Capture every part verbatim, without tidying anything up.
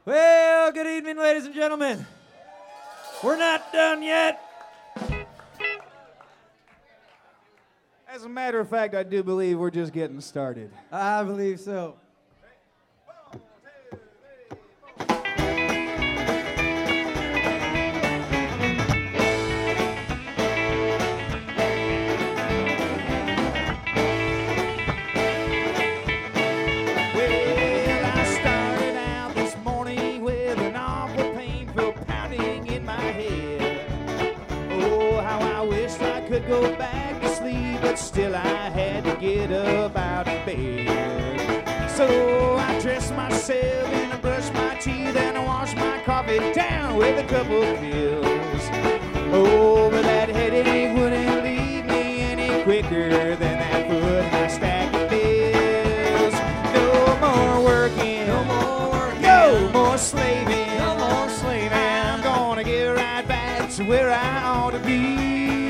Well, good evening, ladies and gentlemen. We're not done yet. As a matter of fact, I do believe we're just getting started. I believe so. Go back to sleep, but still I had to get up out of bed. So I dressed myself and I brushed my teeth and I washed my coffee down with a couple of pills. Oh, but that headache wouldn't leave me any quicker than that foot high stack of bills. No more working, no more working, no more slaving, no more slaving. I'm gonna get right back to where I ought to be.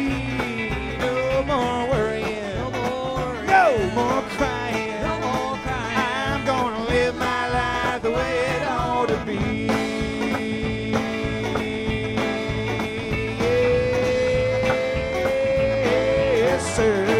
No more worrying, no more, no more crying, no more crying. I'm gonna live my life the way it ought to be. Yes, sir.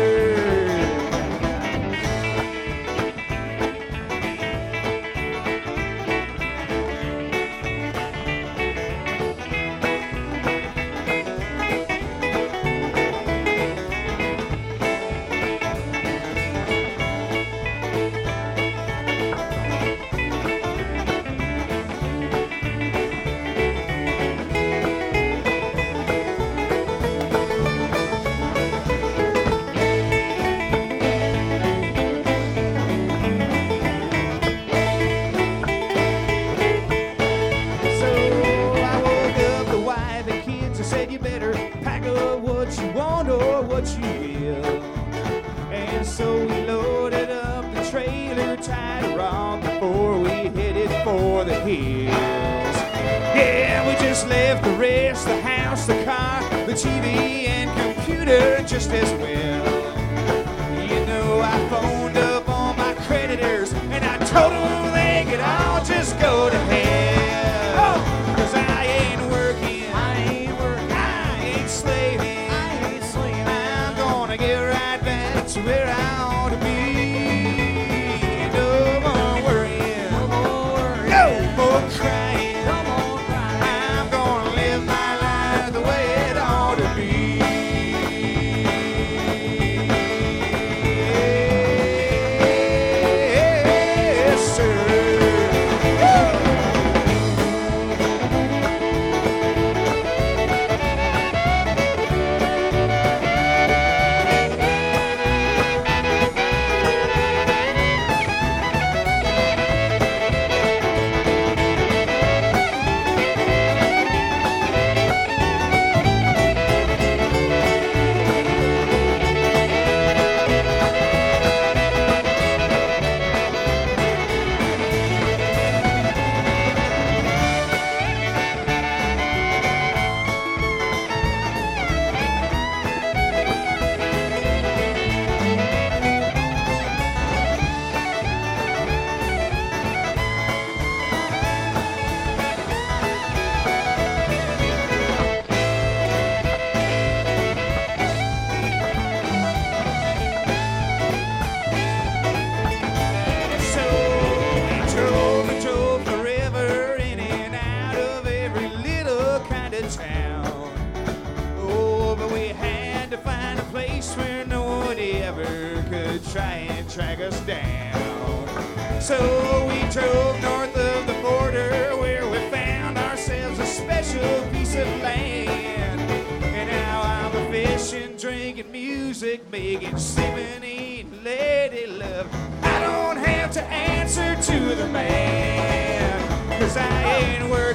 Just as well. You know, I phoned up all my creditors and I told them they could all just go to hell. Oh, cause I ain't working, I ain't working, I ain't slaving, I ain't slaving. I'm gonna get right back to where I ought to be. No more worrying, no more worrying, no more crying, no more crying. I'm gonna live my life the way it ought to be. So we drove north of the border where we found ourselves a special piece of land. And now I'm a fishing, drinking music, making seventeen lady love. I don't have to answer to the man, cause I ain't worried.